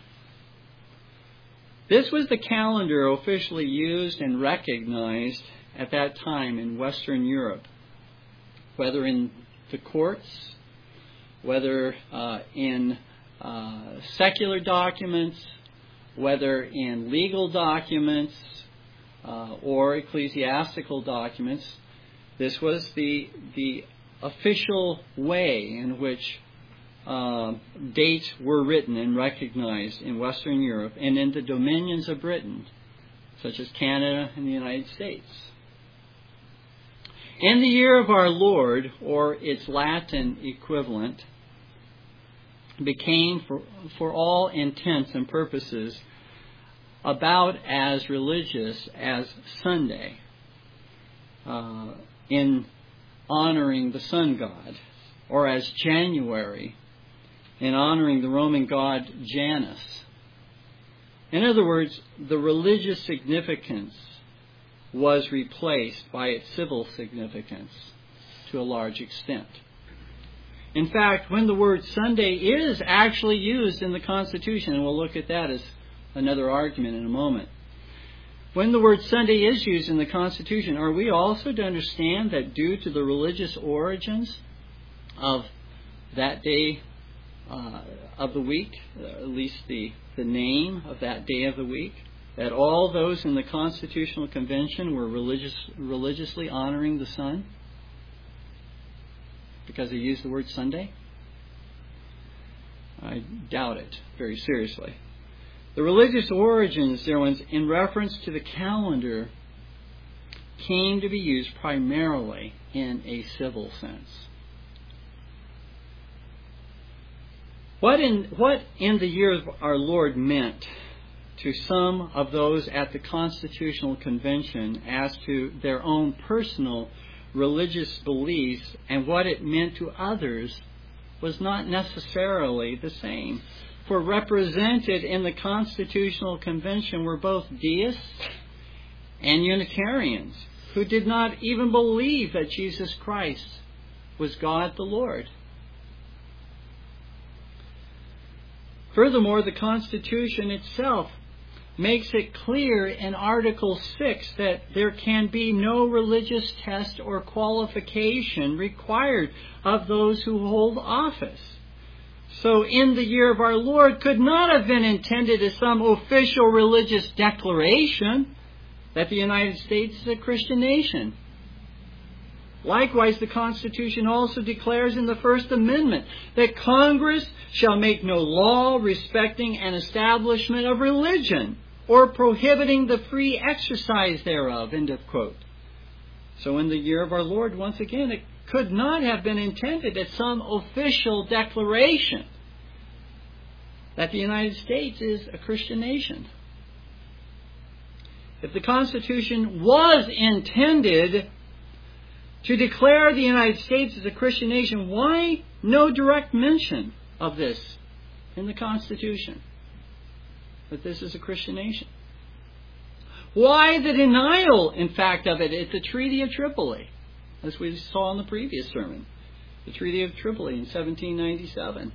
This was the calendar officially used and recognized at that time in Western Europe, whether in the courts, whether uh, in uh, secular documents, whether in legal documents uh, or ecclesiastical documents. This was the the official way in which uh, dates were written and recognized in Western Europe and in the dominions of Britain, such as Canada and the United States. In the year of our Lord, or its Latin equivalent, became, for, for all intents and purposes, about as religious as Sunday uh, in honoring the sun god, or as January in honoring the Roman god Janus. In other words, the religious significance was replaced by its civil significance to a large extent. In fact, when the word Sunday is actually used in the Constitution, and we'll look at that as another argument in a moment, when the word Sunday is used in the Constitution, are we also to understand that due to the religious origins of that day uh, of the week, uh, at least the, the name of that day of the week, that all those in the Constitutional Convention were religious, religiously honoring the sun because they used the word Sunday? I doubt it very seriously. The religious origins, dear ones, in reference to the calendar, came to be used primarily in a civil sense. What in, what in the year of our Lord meant to some of those at the Constitutional Convention as to their own personal religious beliefs and what it meant to others was not necessarily the same. For represented in the Constitutional Convention were both deists and Unitarians who did not even believe that Jesus Christ was God the Lord. Furthermore, the Constitution itself makes it clear in Article six that there can be no religious test or qualification required of those who hold office. So in the year of our Lord could not have been intended as some official religious declaration that the United States is a Christian nation. Likewise, the Constitution also declares in the First Amendment that Congress shall make no law respecting an establishment of religion or prohibiting the free exercise thereof, end of quote. So in the year of our Lord, once again, it could not have been intended as some official declaration that the United States is a Christian nation. If the Constitution was intended to declare the United States as a Christian nation, why no direct mention of this in the Constitution? That this is a Christian nation. Why the denial, in fact, of it at the Treaty of Tripoli, as we saw in the previous sermon, the Treaty of Tripoli in seventeen ninety-seven?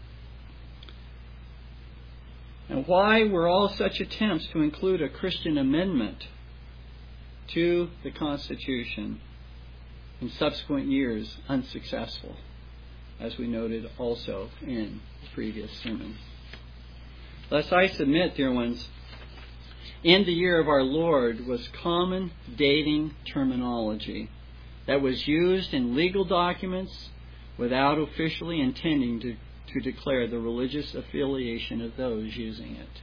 And why were all such attempts to include a Christian amendment to the Constitution in subsequent years unsuccessful, as we noted also in the previous sermon? Thus I submit, dear ones, in the year of our Lord was common dating terminology that was used in legal documents without officially intending to, to declare the religious affiliation of those using it.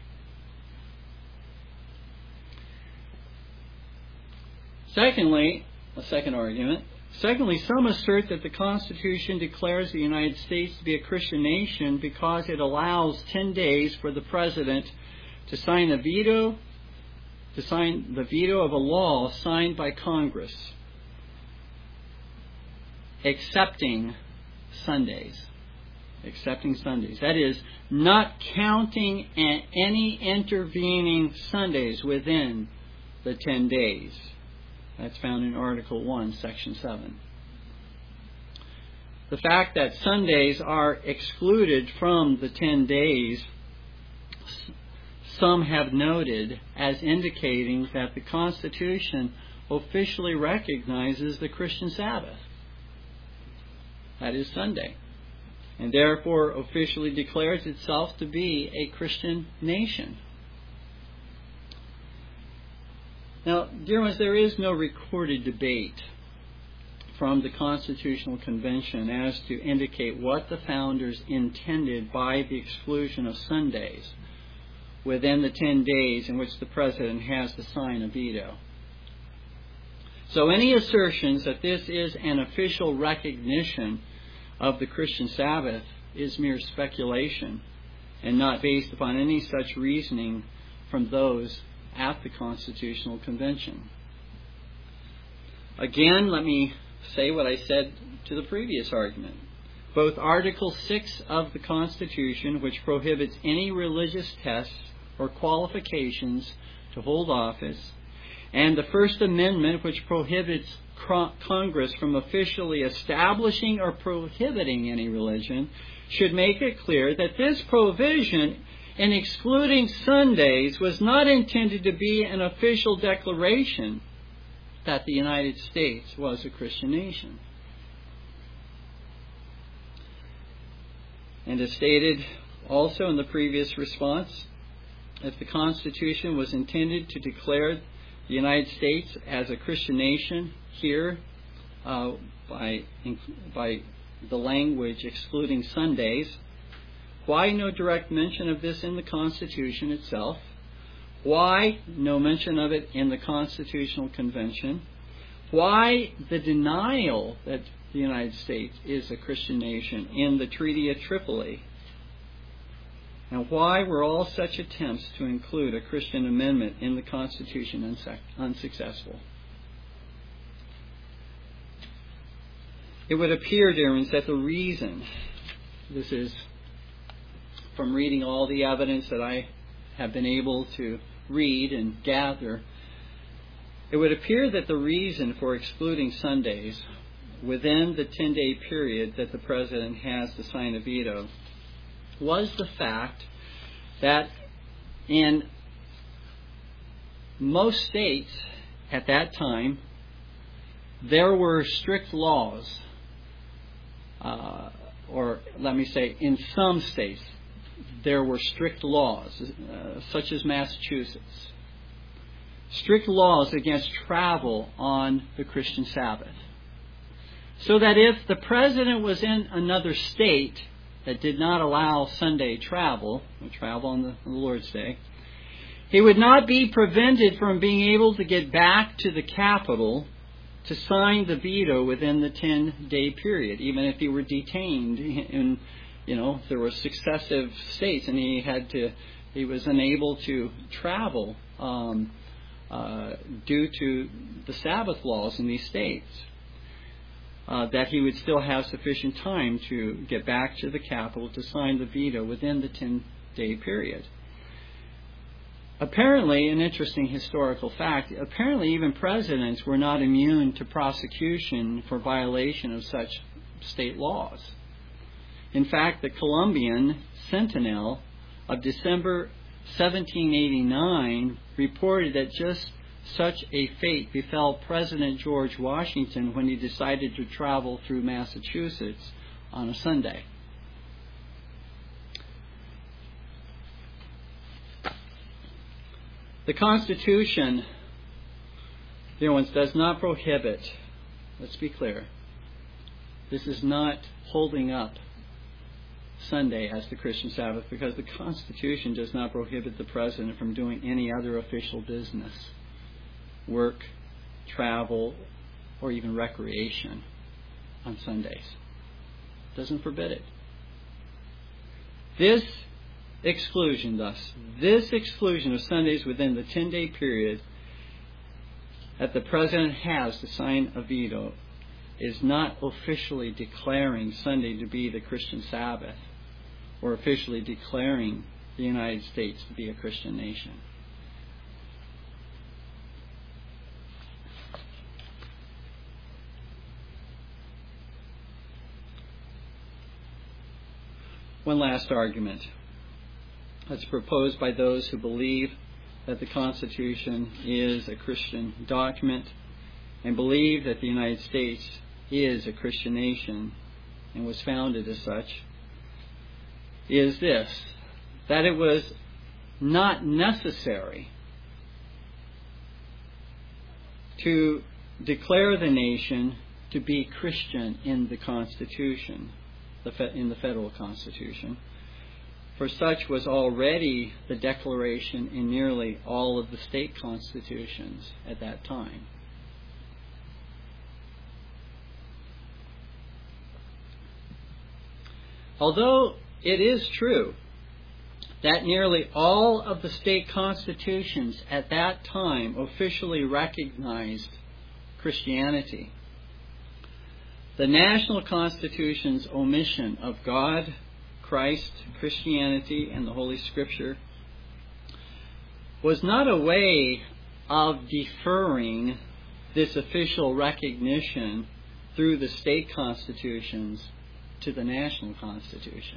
Secondly, a second argument, Secondly, some assert that the Constitution declares the United States to be a Christian nation because it allows ten days for the President to sign a veto, to sign the veto of a law signed by Congress, excepting Sundays. Excepting Sundays. That is, not counting any intervening Sundays within the ten days. That's found in Article one, Section seven. The fact that Sundays are excluded from the ten days, some have noted as indicating that the Constitution officially recognizes the Christian Sabbath. That is Sunday. And therefore officially declares itself to be a Christian nation. Now, dear ones, there is no recorded debate from the Constitutional Convention as to indicate what the founders intended by the exclusion of Sundays within the ten days in which the President has to sign a veto. So any assertions that this is an official recognition of the Christian Sabbath is mere speculation and not based upon any such reasoning from those at the Constitutional Convention. Again, let me say what I said to the previous argument. Both Article six of the Constitution, which prohibits any religious tests or qualifications to hold office, and the First Amendment, which prohibits Congress from officially establishing or prohibiting any religion, should make it clear that this provision in excluding Sundays was not intended to be an official declaration that the United States was a Christian nation. And as stated also in the previous response, if the Constitution was intended to declare the United States as a Christian nation here uh, by, by the language excluding Sundays, why no direct mention of this in the Constitution itself? Why no mention of it in the Constitutional Convention? Why the denial that the United States is a Christian nation in the Treaty of Tripoli? And why were all such attempts to include a Christian amendment in the Constitution unsuc- unsuccessful? It would appear, dear ones, that the reason, this is from reading all the evidence that I have been able to read and gather, it would appear that the reason for excluding Sundays within the ten-day period that the President has to sign a veto was the fact that in most states at that time, there were strict laws, uh, or let me say, in some states, there were strict laws, uh, such as Massachusetts. Strict laws against travel on the Christian Sabbath. So that if the President was in another state that did not allow Sunday travel, or travel on the, on the Lord's Day, he would not be prevented from being able to get back to the capital to sign the veto within the ten-day period, even if he were detained in, you know, there were successive states and he had to, he was unable to travel um, uh, due to the Sabbath laws in these states. Uh, that he would still have sufficient time to get back to the capital to sign the veto within the ten-day period. Apparently, an interesting historical fact, apparently even presidents were not immune to prosecution for violation of such state laws. In fact, the Columbian Sentinel of December seventeen eighty-nine reported that just such a fate befell President George Washington when he decided to travel through Massachusetts on a Sunday. The Constitution, dear ones, does not prohibit, let's be clear, this is not holding up Sunday as the Christian Sabbath, because the Constitution does not prohibit the President from doing any other official business, work, travel, or even recreation on Sundays. It doesn't forbid it. This exclusion, thus, this exclusion of Sundays within the ten-day period that the President has to sign a veto is not officially declaring Sunday to be the Christian Sabbath or officially declaring the United States to be a Christian nation. One last argument that's proposed by those who believe that the Constitution is a Christian document and believe that the United States is a Christian nation and was founded as such, is this, that it was not necessary to declare the nation to be Christian in the Constitution, in the federal Constitution, for such was already the declaration in nearly all of the state constitutions at that time. Although it is true that nearly all of the state constitutions at that time officially recognized Christianity, the national constitution's omission of God, Christ, Christianity, and the Holy Scripture was not a way of deferring this official recognition through the state constitutions to the national constitution.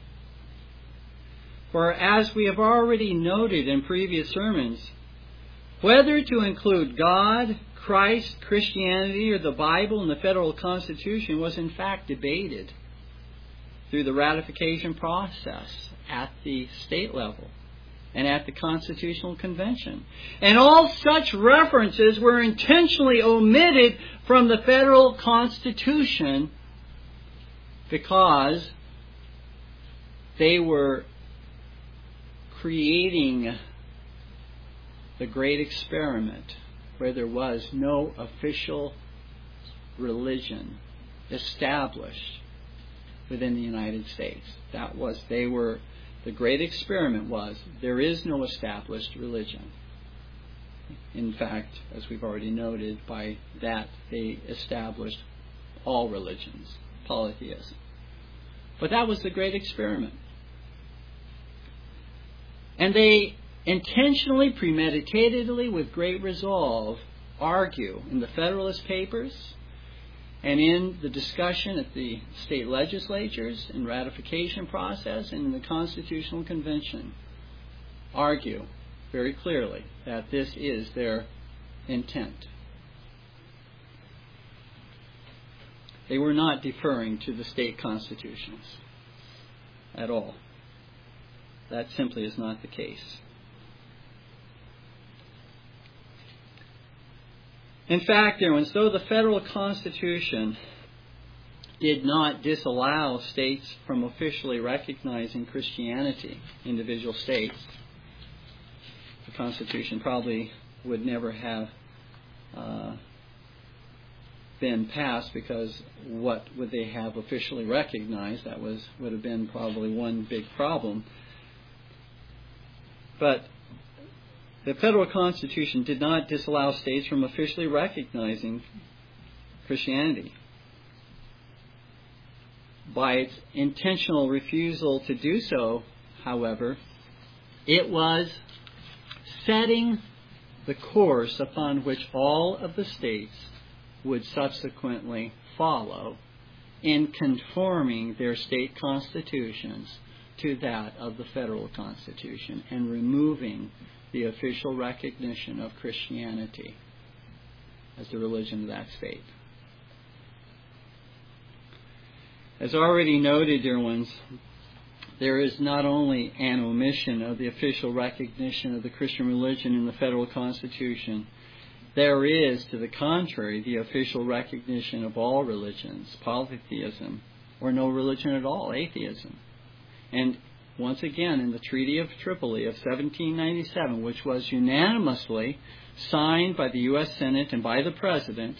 For as we have already noted in previous sermons, whether to include God, Christ, Christianity, or the Bible in the federal Constitution was in fact debated through the ratification process at the state level and at the Constitutional Convention. And all such references were intentionally omitted from the federal Constitution because they were creating the great experiment where there was no official religion established within the United States. That was, they were The great experiment was there is no established religion. In fact, as we've already noted, by that they established all religions, polytheism. But that was the great experiment. And they intentionally, premeditatedly, with great resolve, argue in the Federalist Papers and in the discussion at the state legislatures, in ratification process, and in the Constitutional Convention, argue very clearly that this is their intent. They were not deferring to the state constitutions at all. That simply is not the case. In fact, dear ones, though the federal Constitution did not disallow states from officially recognizing Christianity, individual states, the Constitution probably would never have uh, been passed, because what would they have officially recognized? That was would have been probably one big problem. But the federal Constitution did not disallow states from officially recognizing Christianity. By its intentional refusal to do so, however, it was setting the course upon which all of the states would subsequently follow in conforming their state constitutions to that of the federal Constitution and removing the official recognition of Christianity as the religion of that state. As already noted, dear ones, there is not only an omission of the official recognition of the Christian religion in the federal Constitution, there is, to the contrary, the official recognition of all religions, polytheism, or no religion at all, atheism. And once again, in the Treaty of Tripoli of seventeen ninety-seven, which was unanimously signed by the U S Senate and by the President,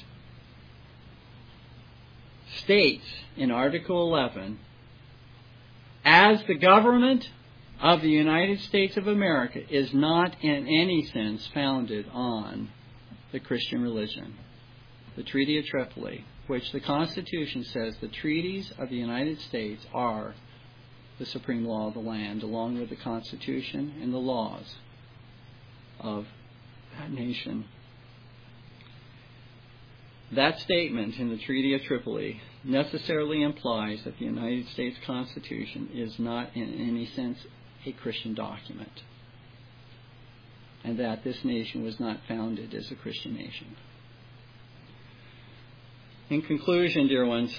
states in Article eleven, as the government of the United States of America is not in any sense founded on the Christian religion. The Treaty of Tripoli, which the Constitution says the treaties of the United States are the supreme law of the land, along with the Constitution and the laws of that nation. That statement in the Treaty of Tripoli necessarily implies that the United States Constitution is not in any sense a Christian document, and that this nation was not founded as a Christian nation. In conclusion, dear ones,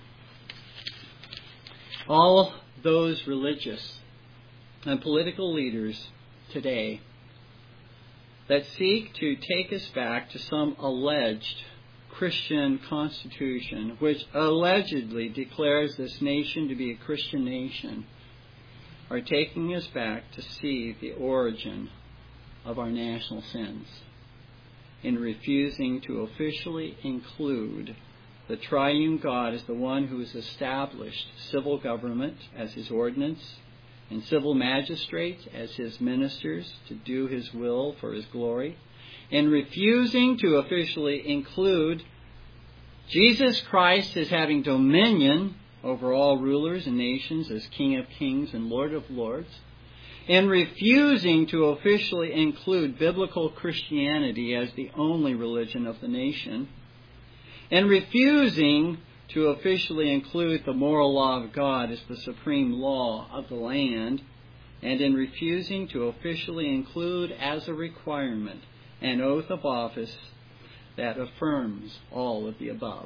all those religious and political leaders today that seek to take us back to some alleged Christian constitution, which allegedly declares this nation to be a Christian nation, are taking us back to see the origin of our national sins in refusing to officially include the triune God as the one who has established civil government as his ordinance and civil magistrates as his ministers to do his will for his glory, in refusing to officially include Jesus Christ as having dominion over all rulers and nations as King of Kings and Lord of Lords, in refusing to officially include biblical Christianity as the only religion of the nation, and refusing to officially include the moral law of God as the supreme law of the land, and in refusing to officially include as a requirement an oath of office that affirms all of the above.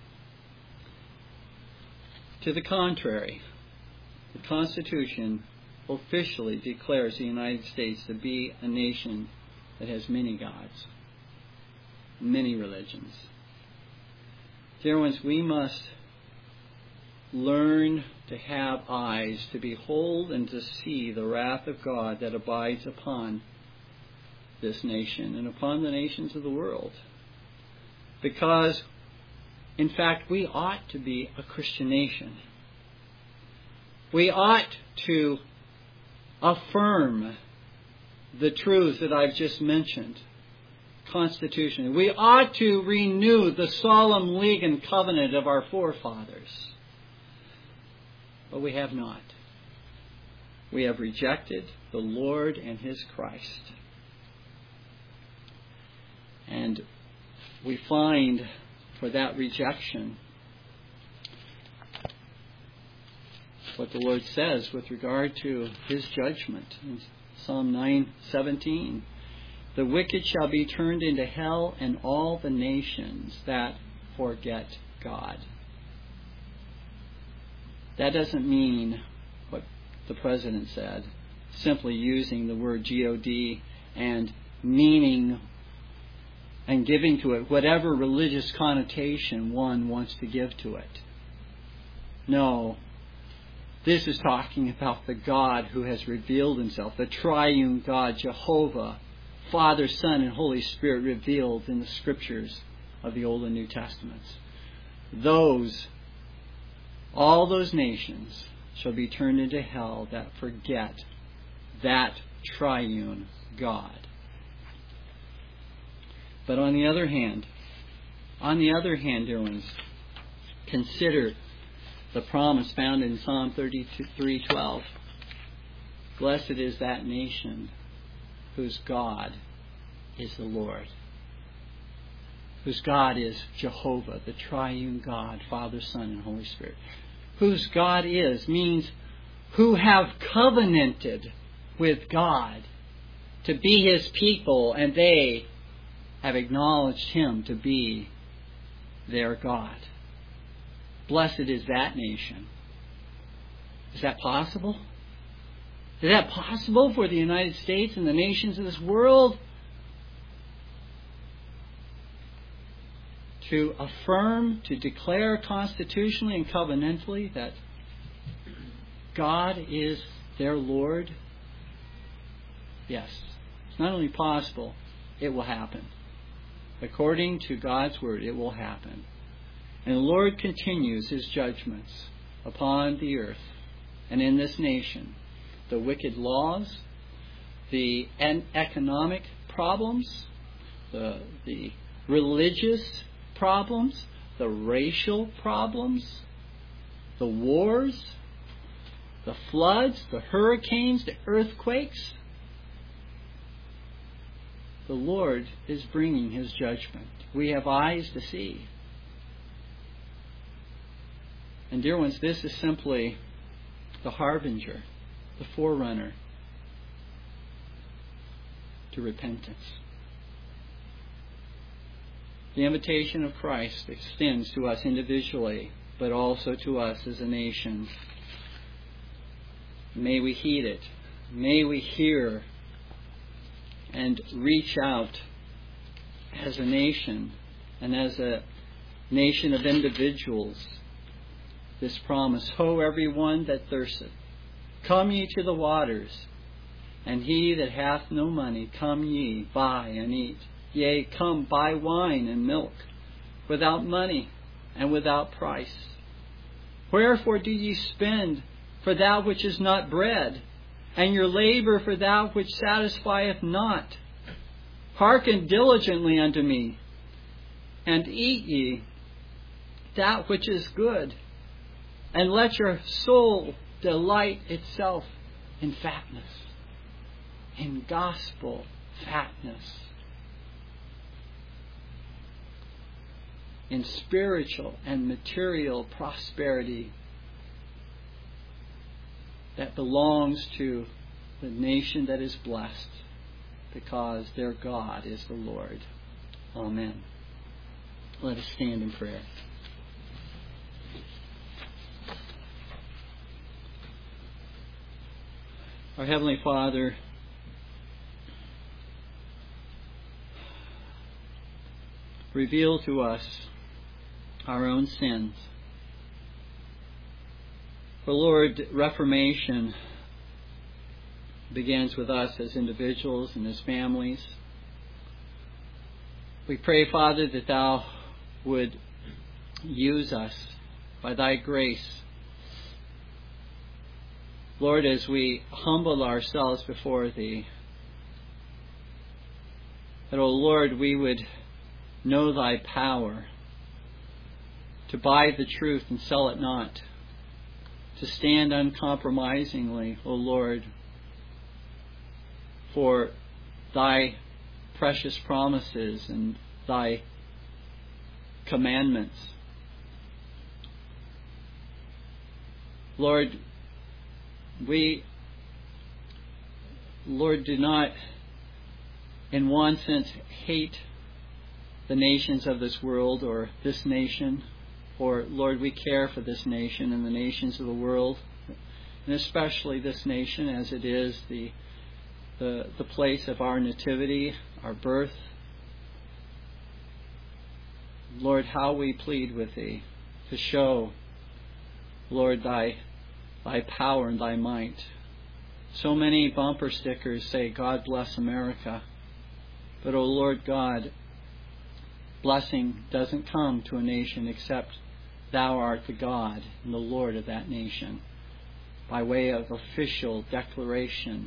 To the contrary, the Constitution officially declares the United States to be a nation that has many gods, many religions. Dear ones, we must learn to have eyes to behold and to see the wrath of God that abides upon this nation and upon the nations of the world. Because, in fact, we ought to be a Christian nation. We ought to affirm the truths that I've just mentioned constitutionally. We ought to renew the solemn league and covenant of our forefathers. But we have not. We have rejected the Lord and His Christ. And we find for that rejection what the Lord says with regard to His judgment in Psalm nine seventeen. The wicked shall be turned into hell, and all the nations that forget God. That doesn't mean what the President said, simply using the word G O D and meaning and giving to it whatever religious connotation one wants to give to it. No, this is talking about the God who has revealed Himself, the triune God, Jehovah, Father, Son, and Holy Spirit, revealed in the Scriptures of the Old and New Testaments. Those, all those nations shall be turned into hell that forget that triune God. But on the other hand, on the other hand, dear ones, consider the promise found in Psalm thirty-three twelve. Blessed is that nation whose God is the Lord, whose God is Jehovah, the triune God, Father, Son, and Holy Spirit. Whose God is means who have covenanted with God to be His people, and they have acknowledged Him to be their God. Blessed is that nation. Is that possible? Is that possible for the United States and the nations of this world to affirm, to declare constitutionally and covenantally that God is their Lord? Yes. It's not only possible, it will happen. According to God's Word, it will happen. And the Lord continues His judgments upon the earth and in this nation. The wicked laws, the economic problems, the, the religious problems, the racial problems, the wars, the floods, the hurricanes, the earthquakes. The Lord is bringing His judgment. We have eyes to see. And dear ones, this is simply the harbinger, the forerunner to repentance. The invitation of Christ extends to us individually, but also to us as a nation. May we heed it. May we hear and reach out as a nation and as a nation of individuals. This promise, Ho, everyone that thirsteth, come ye to the waters, and he that hath no money, come ye, buy and eat. Yea, come, buy wine and milk, without money and without price. Wherefore do ye spend for that which is not bread, and your labor for that which satisfieth not? Hearken diligently unto me, and eat ye that which is good, and let your soul delight itself in fatness, in gospel fatness, in spiritual and material prosperity that belongs to the nation that is blessed, because their God is the Lord. Amen. Let us stand in prayer. Our Heavenly Father, reveal to us our own sins. For Lord, reformation begins with us as individuals and as families. We pray, Father, that Thou would use us by Thy grace, Lord, as we humble ourselves before Thee, that, O Lord, we would know Thy power to buy the truth and sell it not, to stand uncompromisingly, O Lord, for Thy precious promises and Thy commandments. Lord, we, Lord, do not in one sense hate the nations of this world or this nation, or Lord, we care for this nation and the nations of the world, and especially this nation as it is the the, the place of our nativity, our birth. Lord, how we plead with Thee to show, Lord, Thy Thy power and Thy might. So many bumper stickers say, God bless America. But, O Lord God, blessing doesn't come to a nation except Thou art the God and the Lord of that nation, by way of official declaration.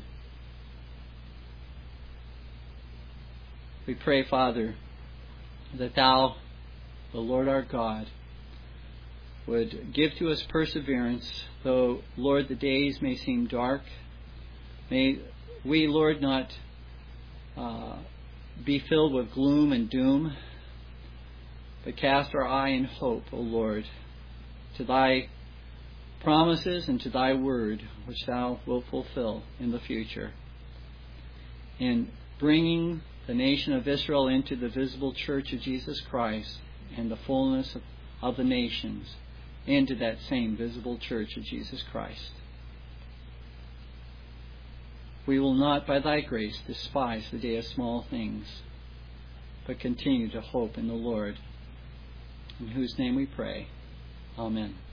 We pray, Father, that Thou, the Lord our God, would give to us perseverance, though, Lord, the days may seem dark. May we, Lord, not uh, be filled with gloom and doom, but cast our eye in hope, O Lord, to Thy promises and to Thy word, which Thou wilt fulfill in the future, in bringing the nation of Israel into the visible church of Jesus Christ and the fullness of, of the nations into that same visible church of Jesus Christ. We will not, by Thy grace, despise the day of small things, but continue to hope in the Lord, in whose name we pray. Amen.